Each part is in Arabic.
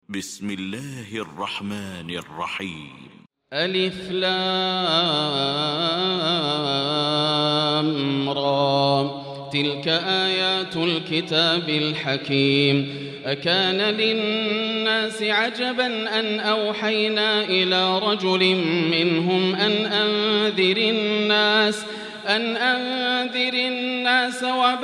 بسم الله الرحمن الرحيم. ألف لام را تلك آيات الكتاب الحكيم. أكان للناس عجبا أن أوحينا إلى رجل منهم أن أنذر الناس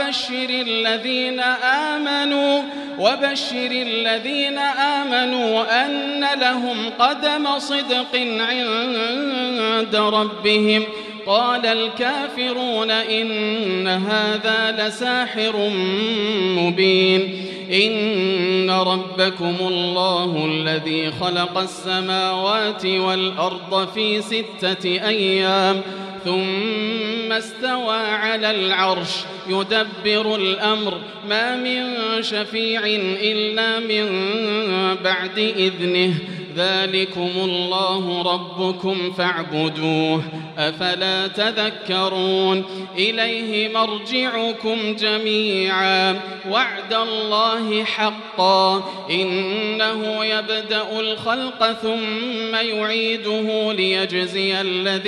وبشر الذين آمنوا أن لهم قدم صدق عند ربهم. قال الكافرون إن هذا لساحر مبين. إن ربكم الله الذي خلق السماوات والأرض في 6 أيام ثم استوى على العرش يدبر الأمر ما من شفيع إلا من بعد إذنه. ذلكم الله ربكم فاعبدوه أفلا تذكرون. إليه مرجعكم جميعا وعد الله حقا إنه يبدأ الخلق ثم يعيده ليجزي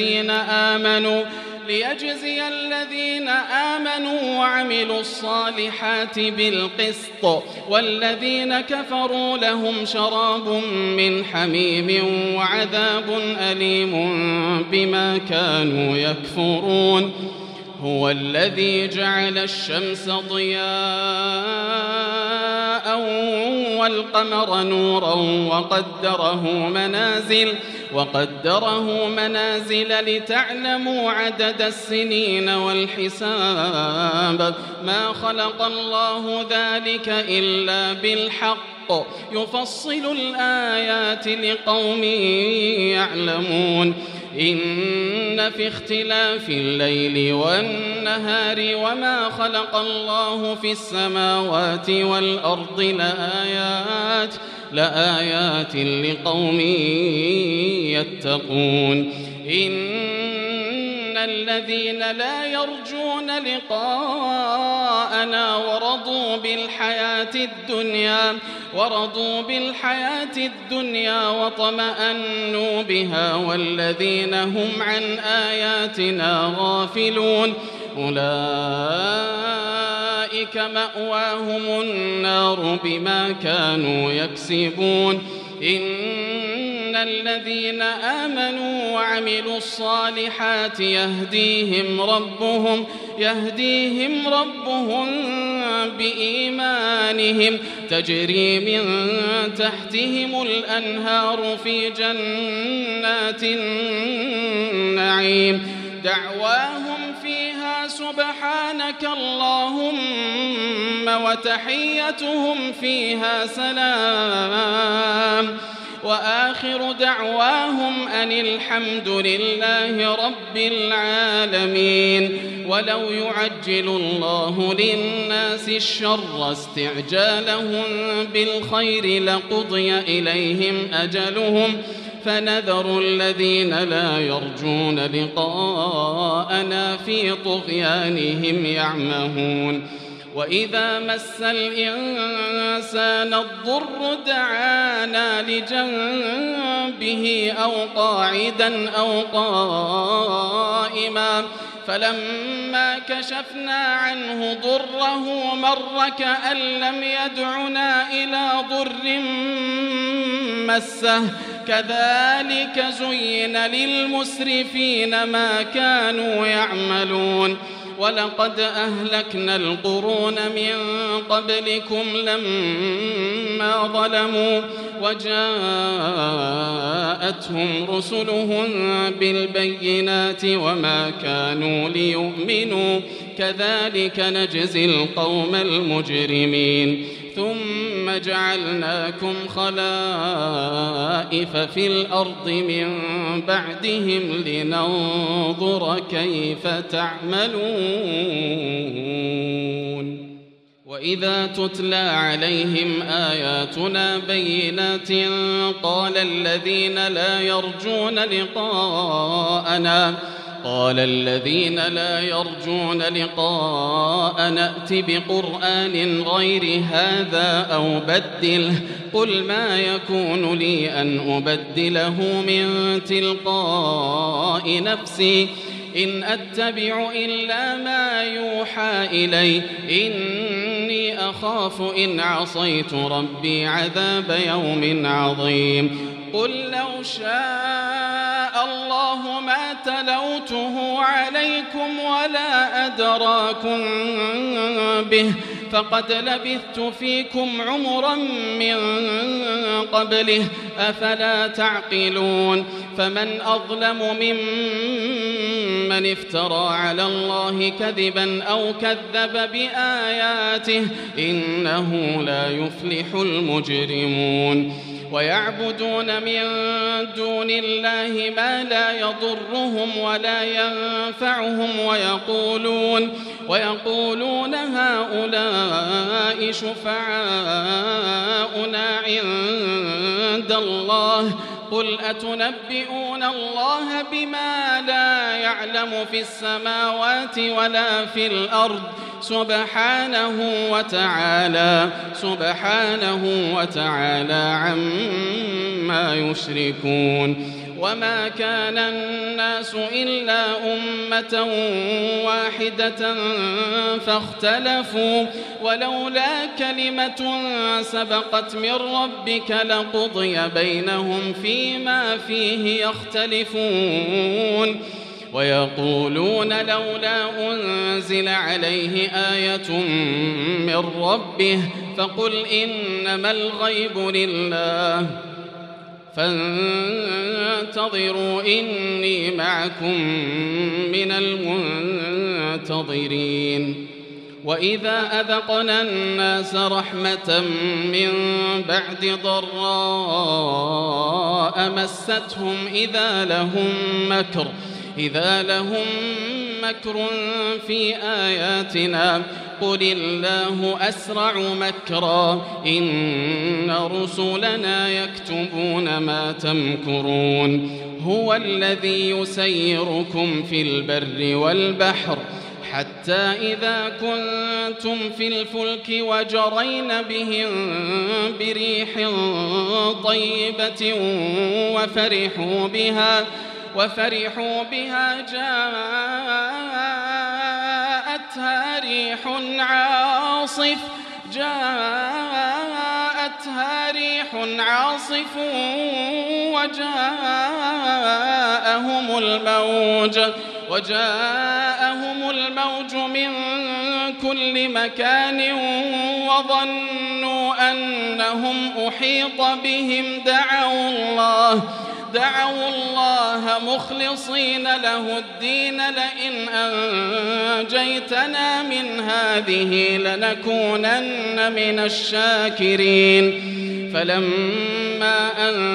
الذين آمنوا وعملوا الصالحات بالقسط والذين كفروا لهم شراب من حميم وعذاب أليم بما كانوا يكفرون. هو الذي جعل الشمس ضياء والقمر نورا وقدره منازل لتعلموا عدد السنين والحساب. ما خلق الله ذلك إلا بالحق يفصل الآيات لقوم يعلمون. إن في اختلاف الليل والنهار وما خلق الله في السماوات والأرض لآيات لقوم يتقون. إن الذين لا يرجون لقاءنا ورضوا بالحياة الدنيا وطمأنوا بها والذين هم عن آياتنا غافلون أولئك مأواهم النار بما كانوا يكسبون. إن الذين آمنوا وعملوا الصالحات يهديهم ربهم بإيمانهم تجري من تحتهم الأنهار في جنات النعيم. دعواهم فيها سبحانك اللهم وتحيتهم فيها سلام وآخر دعواهم أن الحمد لله رب العالمين. ولو يعجل الله للناس الشر استعجالهم بالخير لقضي إليهم أجلهم فنذر الذين لا يرجون لقاءنا في طغيانهم يعمهون. وإذا مس الإنسان الضر دعانا لجنبه أو قاعدا أو قائما فلما كشفنا عنه ضره مر كأن لم يدعنا إلى ضر مسه. كذلك زين للمسرفين ما كانوا يعملون. ولقد أهلكنا القرون من قبلكم لما ظلموا وجاءتهم رسلهم بالبينات وما كانوا ليؤمنوا كذلك نجزي القوم المجرمين. ثم جعلناكم خلائف في الأرض من بعدهم لننظر كيف تعملون. وإذا تتلى عليهم آياتنا بينات قال الذين لا يرجون لقاءنا قال الذين لا يرجون لقاء نأت بقرآن غير هذا أو بدله قل ما يكون لي أن أبدله من تلقاء نفسي إن أتبع إلا ما يوحى إلي إني أخاف إن عصيت ربي عذاب يوم عظيم قل لو شاء الله ما تلوته عليكم ولا أدراكم به فقد لبثت فيكم عمرا من قبله أفلا تعقلون فمن أظلم ممن افترى على الله كذبا أو كذب بآياته إنه لا يفلح المجرمون ويعبدون من دون الله ما لا يضرهم ولا ينفعهم ويقولون هؤلاء شفعاؤنا عند الله قل أتنبئون الله بما لا يعلم في السماوات ولا في الأرض سبحانه وتعالى عما يشركون وما كان الناس إلا أمة واحدة فاختلفوا ولولا كلمة سبقت من ربك لقضي بينهم فيما فيه يختلفون ويقولون لولا أنزل عليه آية من ربه فقل إنما الغيب لله فانتظروا إني معكم من المنتظرين وإذا أذقنا الناس رحمة من بعد ضراء مستهم إذا لهم مكر في آياتنا قل الله أسرع مكرا إن رسلنا يكتبون ما تمكرون هو الذي يسيركم في البر والبحر حتى إذا كنتم في الفلك وجرين بهم بريح طيبة وفرحوا بها جاءتها ريح عاصف وجاءهم الموج من كل مكان وظنوا أنهم أحيط بهم دعوا الله مخلصين له الدين لئن أنجيتنا من هذه لنكونن من الشاكرين فلما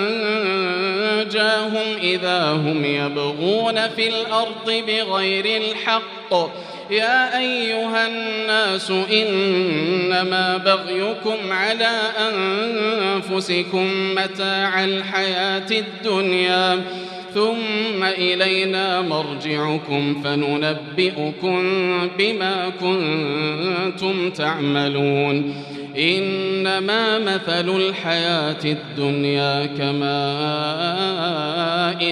أنجاهم إذا هم يبغون في الأرض بغير الحق يا أيها الناس إنما بغيكم على أنفسكم متاع الحياة الدنيا ثم إلينا مرجعكم فننبئكم بما كنتم تعملون إنما مثل الحياة الدنيا كماء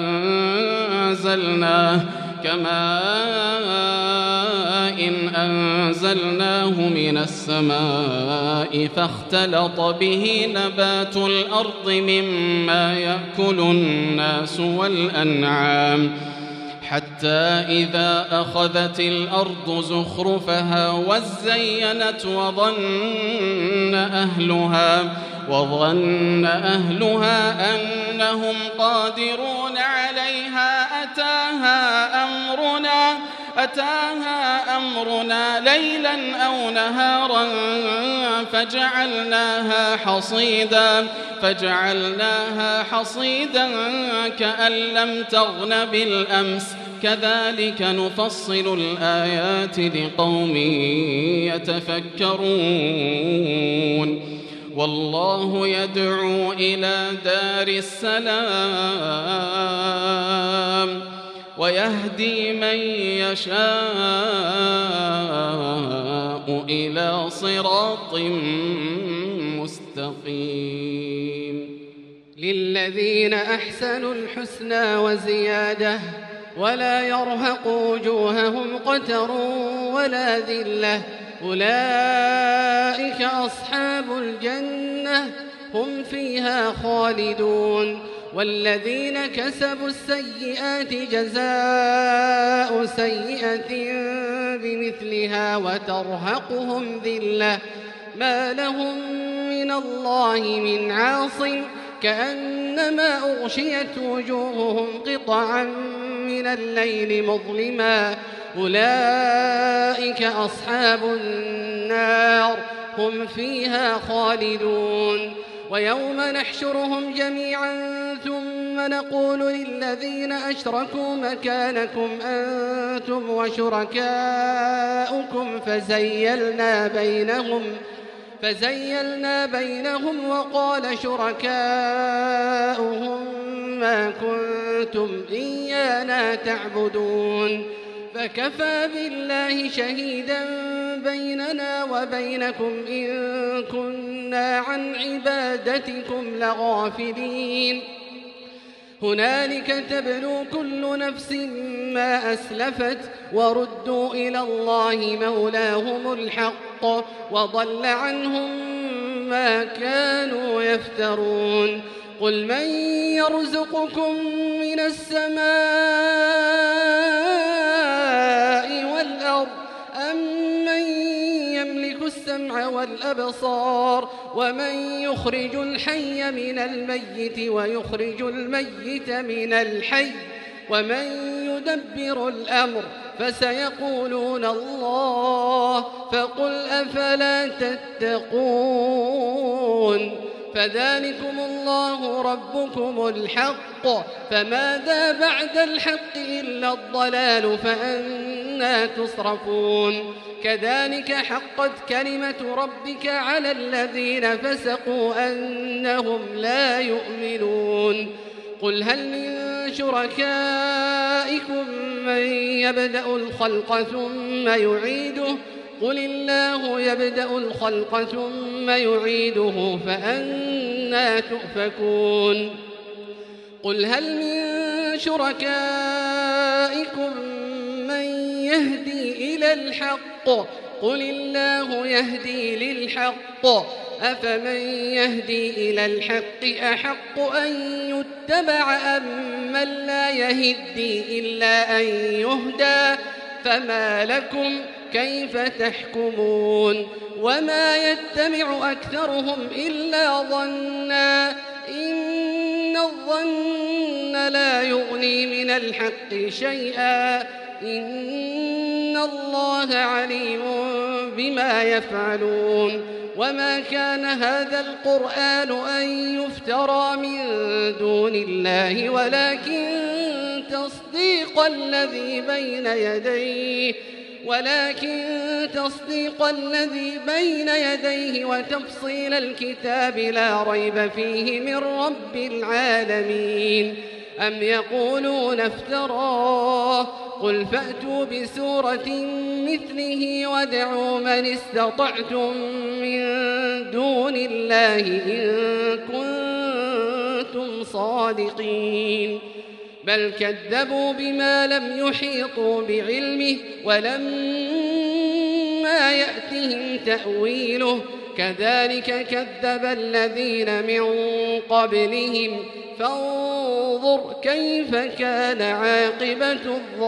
إن أنزلناه من السماء فاختلط به نبات الأرض مما يأكل الناس والأنعام حتى إذا أخذت الأرض زخرفها وزينت وظن أهلها أنهم قادرون عليها أتاها أمرنا ليلا أو نهارا فجعلناها حصيدا كأن لم تغن بالأمس كذلك نفصل الآيات لقوم يتفكرون والله يدعو إلى دار السلام ويهدي من يشاء إلى صراط مستقيم. للذين أحسنوا الحسنى وزيادة ولا يرهق وجوههم قتر ولا ذلة أولئك أصحاب الجنة هم فيها خالدون. والذين كسبوا السيئات جزاء سيئة بمثلها وترهقهم ذلة ما لهم من الله من عاصم كأنما أغشيت وجوههم قطعا من الليل مظلما أولئك أصحاب النار هم فيها خالدون. ويوم نحشرهم جميعا ثم نقول للذين أشركوا مكانكم أنتم وشركاؤكم فزيلنا بينهم وقال شركاؤهم ما كنتم إيانا تعبدون فكفى بالله شهيدا بيننا وبينكم إن كنا عن عبادتكم لغافلين. هنالك تبلو كل نفس ما أسلفت وردوا إلى الله مولاهم الحق وضل عنهم ما كانوا يفترون. قل من يرزقكم من السماء والأرض أم من يملك السمع والأبصار ومن يخرج الحي من الميت ويخرج الميت من الحي ومن يدبر الأمر فسيقولون الله فقل أفلا تتقون. فذلكم الله ربكم الحق فماذا بعد الحق إلا الضلال فأنى تصرفون. كذلك حقت كلمة ربك على الذين فسقوا أنهم لا يؤمنون. قل هل من شركائكم من يبدأ الخلق ثم يعيده قل الله يبدأ الخلق ثم يعيده فأنى تؤفكون. قل هل من شركائكم من يهدي إلى الحق قل الله يهدي للحق أفمن يهدي إلى الحق أحق أن يتبع أم من لا يهدي إلا أن يهدى فما لكم كيف تحكمون. وما يتبع أكثرهم إلا ظنا إن الظن لا يغني من الحق شيئا إن الله عليم بما يفعلون. وما كان هذا القرآن أن يفترى من دون الله ولكن تصديق الذي بين يديه وتفصيل الكتاب لا ريب فيه من رب العالمين. أم يقولون افتراه قل فأتوا بسورة مثله وادعوا من استطعتم من دون الله إن كنتم صادقين. بل كذبوا بما لم يحيطوا بعلمه ولما يأتهم تأويله كذلك كذب الذين من قبلهم فانظر كيف كان عاقبة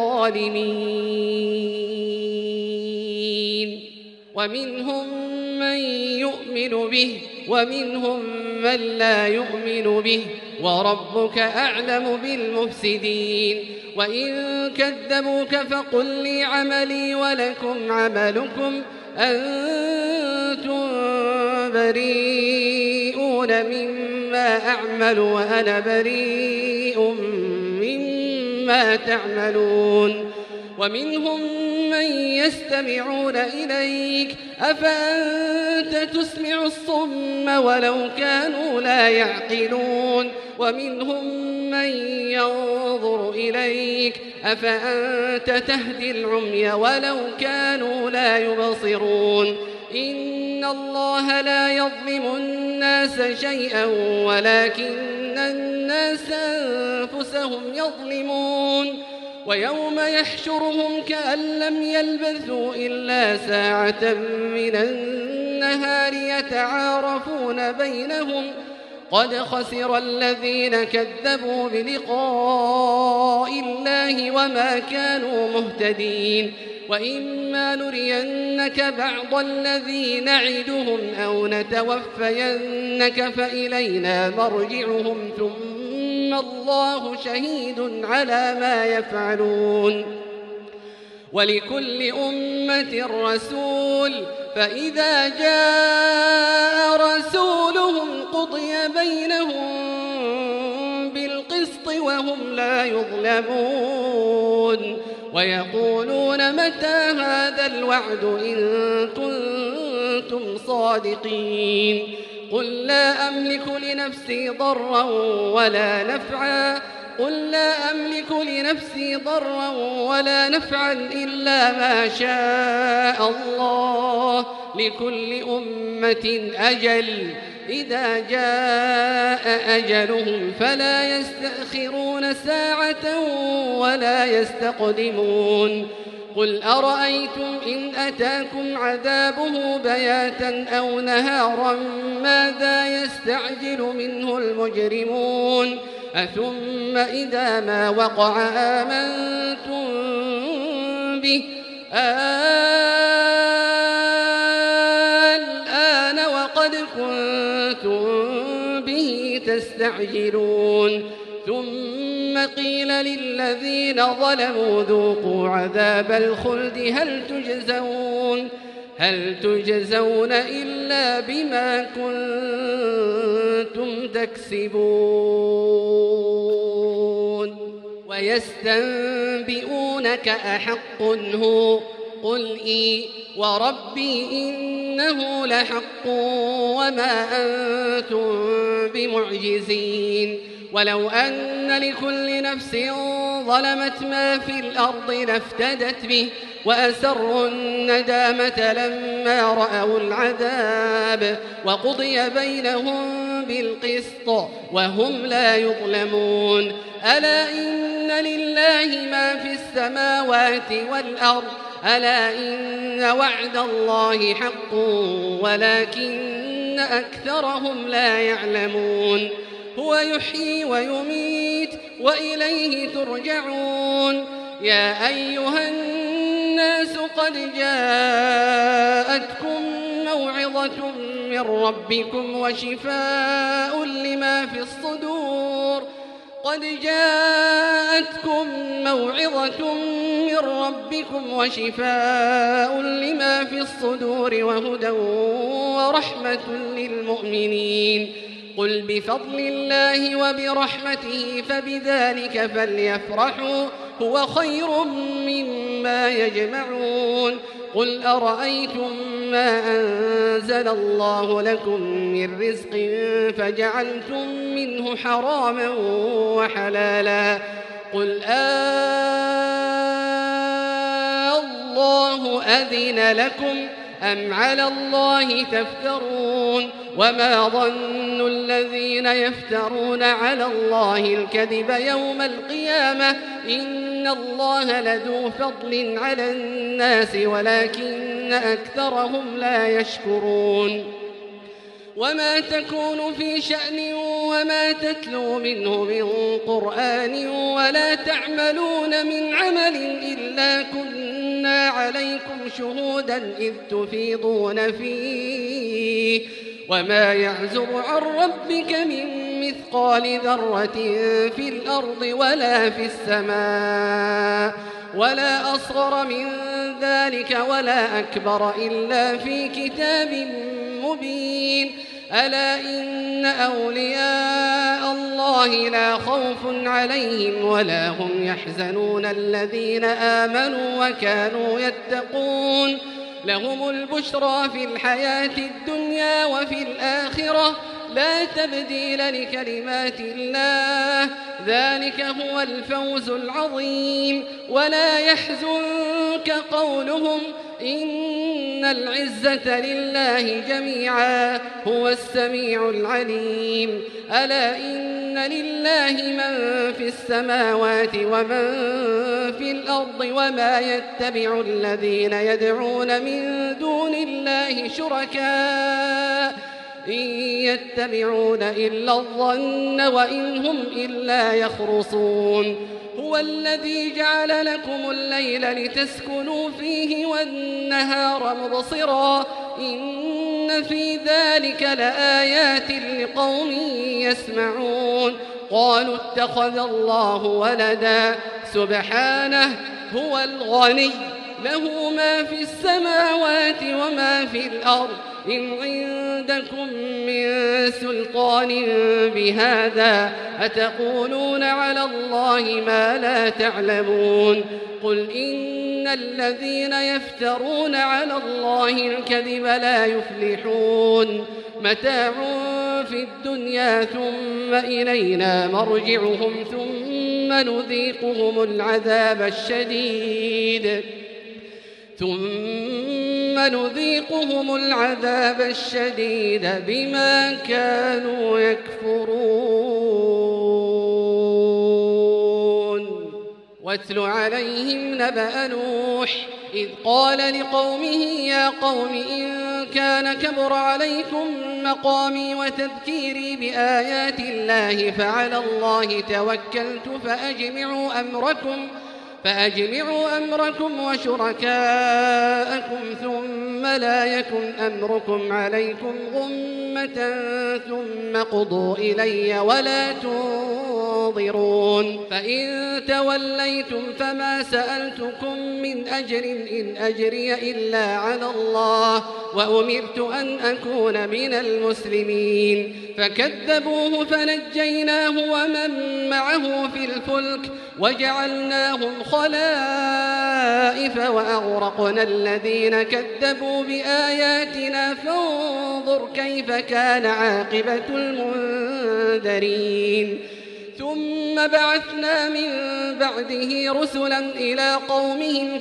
الظالمين. ومنهم من يؤمن به ومنهم من لا يؤمن به وربك أعلم بالمفسدين. وإن كذبوك فقل لي عملي ولكم عملكم أنتم بريئون مما أعمل وأنا بريء مما تعملون. ومنهم من يستمعون إليك أفأنت تسمع الصم ولو كانوا لا يعقلون. ومنهم من ينظر إليك أفأنت تهدي العمي ولو كانوا لا يبصرون إن الله لا يظلم الناس شيئا ولكن الناس أنفسهم يظلمون ويوم يحشرهم كأن لم يلبثوا إلا ساعة من النهار يتعارفون بينهم قد خسر الذين كذبوا بلقاء الله وما كانوا مهتدين وإما نرينك بعض الذي نعدهم أو نتوفينك فإلينا مرجعهم ثم الله شهيد على ما يفعلون ولكل أمة رسول فإذا جاء رسولهم قضي بينهم بالقسط وهم لا يظلمون ويقولون متى هذا الوعد إن كنتم صادقين قل لا أملك لنفسي ضرا ولا نفعا ولا نفعا إلا ما شاء الله لكل أمة أجل إذا جاء أجلهم فلا يستأخرون ساعة ولا يستقدمون قل أرأيتم إن أتاكم عذابه بياتا أو نهارا ماذا يستعجل منه المجرمون أثم إذا ما وقع آمنتم به الآن وقد كنتم به تستعجلون ثم قيل للذين ظلموا ذوقوا عذاب الخلد هل تجزون إلا بما كنتم تكسبون ويستنبئونك أحق هو قل إي وربي إنه لحق وما أنتم بمعجزين ولو أن لكل نفس ظلمت ما في الأرض لافتدت به وأسروا الندامة لما رأوا العذاب وقضي بينهم بالقسط وهم لا يظلمون ألا إن لله ما في السماوات والأرض ألا إن وعد الله حق ولكن أكثرهم لا يعلمون هو يحيي ويميت وإليه ترجعون يا أيها الناس قد جاءتكم موعظة من ربكم وشفاء لما في الصدور وهدى ورحمة للمؤمنين قل بفضل الله وبرحمته فبذلك فليفرحوا هو خير مما يجمعون قل أرأيتم ما أنزل الله لكم من رزق فجعلتم منه حراما وحلالا قل الله أذن لكم أم على الله تفترون وما ظن الذين يفترون على الله الكذب يوم القيامة إن الله لذو فضل على الناس ولكن أكثرهم لا يشكرون وما تكون في شأن وما تتلو منه من قرآن ولا تعملون من عمل إلا كنا عليكم شهودا إذ تفيضون فيه وما يعزب عن ربك من مثقال ذرة في الأرض ولا في السماء ولا أصغر من ذلك ولا أكبر إلا في كتاب مبين ألا إن أولياء الله لا خوف عليهم ولا هم يحزنون الذين آمنوا وكانوا يتقون لهم البشرى في الحياة الدنيا وفي الآخرة لا تبديل لكلمات الله ذلك هو الفوز العظيم ولا يحزنك قولهم إن العزة لله جميعا هو السميع العليم ألا إن لله من في السماوات ومن في الأرض وما يتبع الذين يدعون من دون الله شركاء إن يتبعون إلا الظن وإن هم إلا يخرصون هو الذي جعل لكم الليل لتسكنوا فيه والنهار مبصرا إن في ذلك لآيات لقوم يسمعون قالوا اتخذ الله ولدا سبحانه هو الغني له ما في السماوات وما في الأرض إن عندكم من سلطان بهذا أتقولون على الله ما لا تعلمون قل إن الذين يفترون على الله الكذب لا يفلحون متاع في الدنيا ثم إلينا مرجعهم ثم نذيقهم العذاب الشديد بما كانوا يكفرون واتل عليهم نبأ نوح إذ قال لقومه يا قوم إن كان كبر عليكم مقامي وتذكيري بآيات الله فعلى الله توكلت فأجمعوا أمركم وشركاءكم ثم لا يكن أمركم عليكم غمة ثم قضوا إلي ولا تنظرون فإن توليتم فما سألتكم من أجر إن أجري إلا على الله وأمرت أن أكون من المسلمين فكذبوه فنجيناه ومن معه في الفلك وجعلناهم خلائف وأغرقنا الذين كذبوا بآياتنا فانظر كيف كان عاقبة المنذرين ثم بعثنا من بعده رسلا إلى قومهم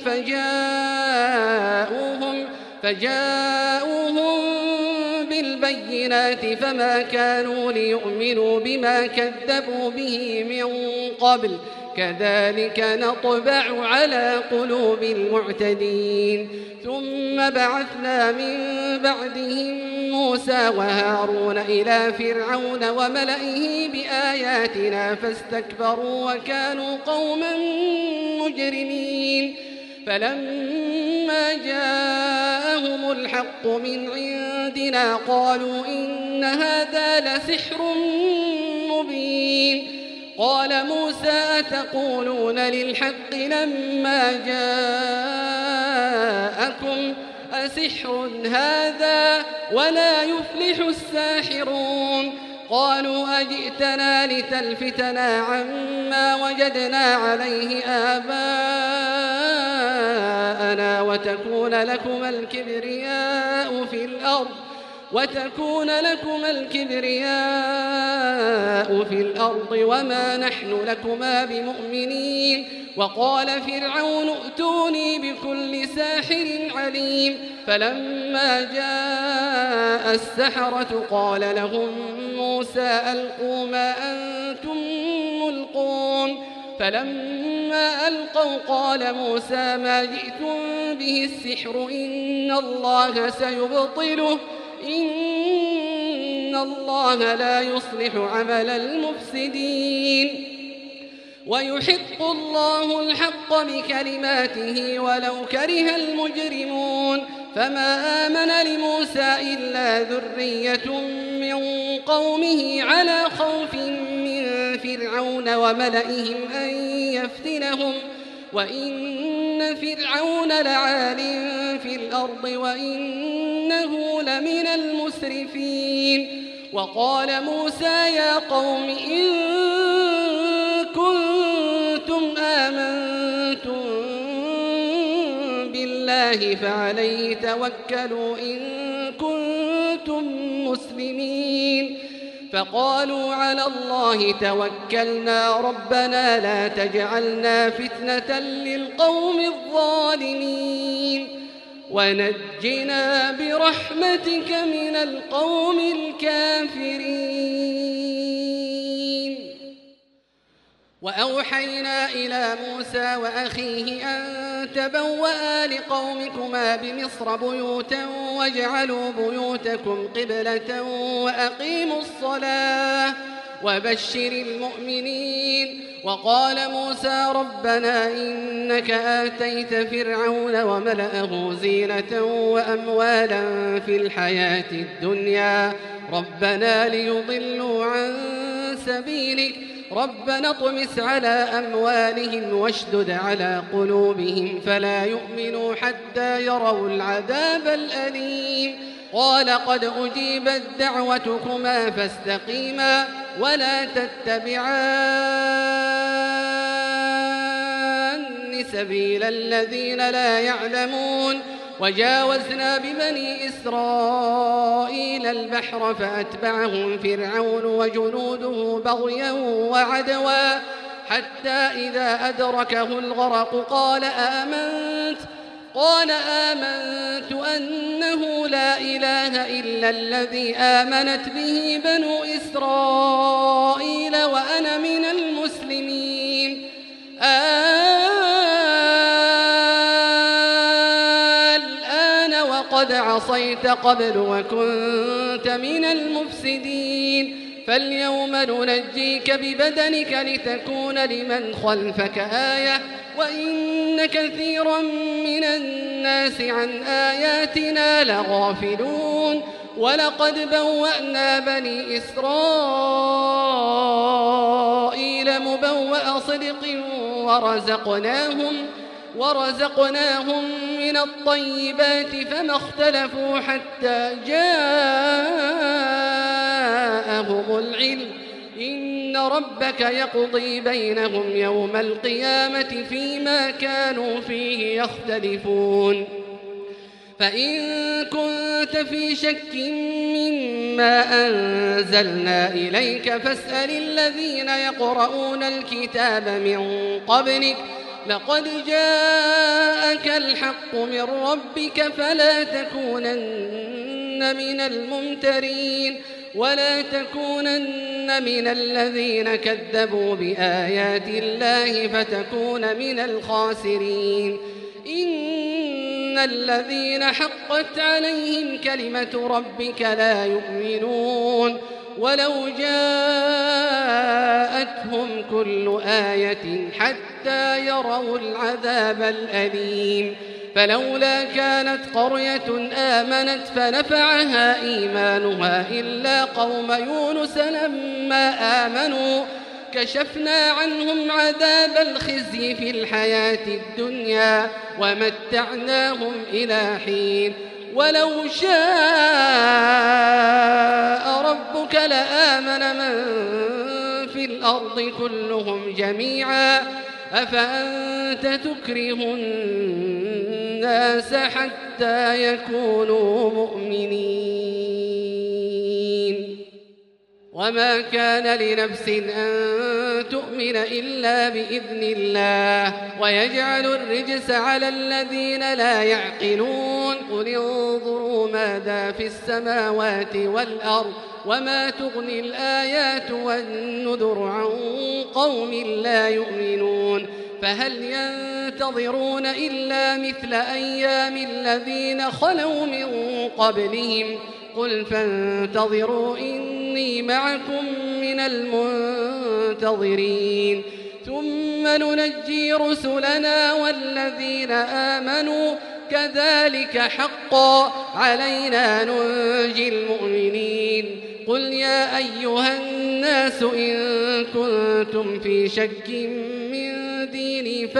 فجاءوهم بالبينات فما كانوا ليؤمنوا بما كذبوا به من قبل كذلك نطبع على قلوب المعتدين ثم بعثنا من بعدهم موسى وهارون إلى فرعون وملئه بآياتنا فاستكبروا وكانوا قوما مجرمين فلما جاءهم الحق من عندنا قالوا إن هذا لسحر مبين قال موسى أتقولون للحق لما جاءكم أسحر هذا ولا يفلح الساحرون قالوا أجئتنا لتلفتنا عما وجدنا عليه آباءنا وتكون لكما الكبرياء في الأرض وما نحن لكما بمؤمنين وقال فرعون ائتوني بكل ساحر عليم فلما جاء السحرة قال لهم موسى ألقوا ما أنتم ملقون فلما ألقوا قال موسى ما جئتم به السحر إن الله سيبطله إن الله لا يصلح عمل المفسدين ويحق الله الحق بكلماته ولو كره المجرمون فما آمن لموسى إلا ذرية من قومه على خوف من فرعون وملئهم أن يفتنهم وإن فرعون لعال في الأرض وإنه لمن المسرفين وقال موسى يا قوم إن كنتم آمنتم بالله فعليه توكلوا إن كنتم مسلمين فقالوا على الله توكلنا ربنا لا تجعلنا فتنة للقوم الظالمين ونجنا برحمتك من القوم الكافرين. وأوحينا إلى موسى وأخيه أن تبوأ لقومكما بمصر بيوتا واجعلوا بيوتكم قبلة وأقيموا الصلاة وبشر المؤمنين. وقال موسى ربنا إنك آتيت فرعون وملأه زينة وأموالا في الحياة الدنيا ربنا ليضلوا عن سبيلك ربنا اطمس على أموالهم واشدد على قلوبهم فلا يؤمنوا حتى يروا العذاب الأليم. قال قد أجيبت دعوتكما فاستقيما ولا تتبعان سبيل الذين لا يعلمون. وجاوزنا ببني إسرائيل البحر فأتبعهم فرعون وجنوده بغيا وعدوا حتى إذا أدركه الغرق قال آمنت أنه لا إله إلا الذي آمنت به بنو إسرائيل وأنا من المسلمين. الآن وقد عصيت قبل وكنت من المفسدين فاليوم ننجيك ببدنك لتكون لمن خلفك آية وإن كثيرا من الناس عن آياتنا لغافلون. ولقد بوأنا بني إسرائيل مبوأ صدق ورزقناهم من الطيبات فما اختلفوا حتى جاءهم العلم إن ربك يقضي بينهم يوم القيامة فيما كانوا فيه يختلفون. فإن كنت في شك مما أنزلنا إليك فاسأل الذين يقرؤون الكتاب من قبلك لقد جاءك الحق من ربك فلا تكونن من الممترين ولا تكونن من الذين كذبوا بآيات الله فتكون من الخاسرين. إن الذين حقت عليهم كلمة ربك لا يؤمنون ولو جاءتهم كل آية حتى يروا العذاب الأليم. فلولا كانت قرية آمنت فنفعها إيمانها إلا قوم يونس لما آمنوا كشفنا عنهم عذاب الخزي في الحياة الدنيا ومتعناهم إلى حين. ولو شاء ربك لآمن من في الأرض كلهم جميعا أفأنت تكره الناس حتى يكونوا مؤمنين. وما كان لنفس أن تؤمن إلا بإذن الله ويجعل الرجس على الذين لا يعقلون. قل انظروا ماذا في السماوات والأرض وما تغني الآيات والنذر عن قوم لا يؤمنون. فهل ينتظرون إلا مثل أيام الذين خلوا من قبلهم قل فانتظروا إني معكم من المنتظرين. ثم ننجي رسلنا والذين آمنوا كذلك حقا علينا ننجي المؤمنين. قل يا أيها الناس إن كنتم في شك من ديني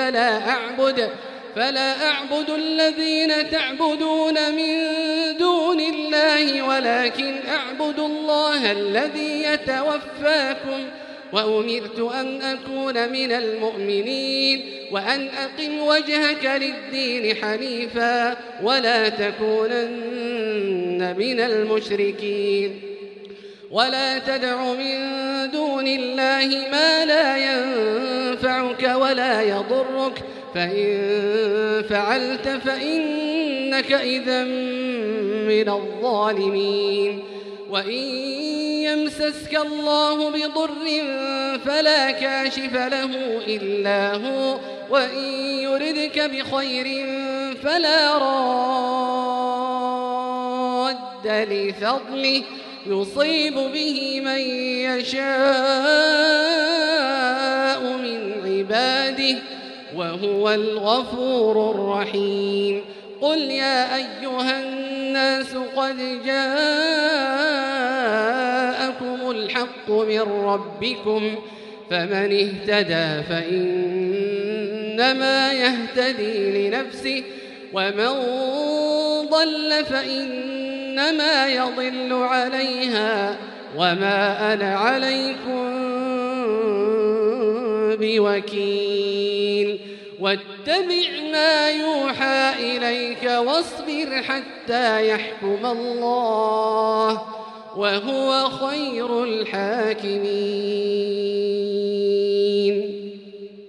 فلا أعبد الذين تعبدون من دون الله ولكن أعبد الله الذي يتوفاكم وأمرت أن أكون من المؤمنين وأن أقم وجهك للدين حنيفا ولا تكونن من المشركين. ولا تدع من دون الله ما لا ينفعك ولا يضرك فإن فعلت فإنك إذا من الظالمين وإن يمسسك الله بضر فلا كاشف له إلا هو وإن يردك بخير فلا راد لفضله يصيب به من يشاء من عباده وهو الغفور الرحيم قل يا أيها الناس قد جاءكم الحق من ربكم فمن اهتدى فإنما يهتدي لنفسه ومن ضل فإنما يضل عليها وما أنا عليكم بوكيل واتبع ما يوحى إليك واصبر حتى يحكم الله وهو خير الحاكمين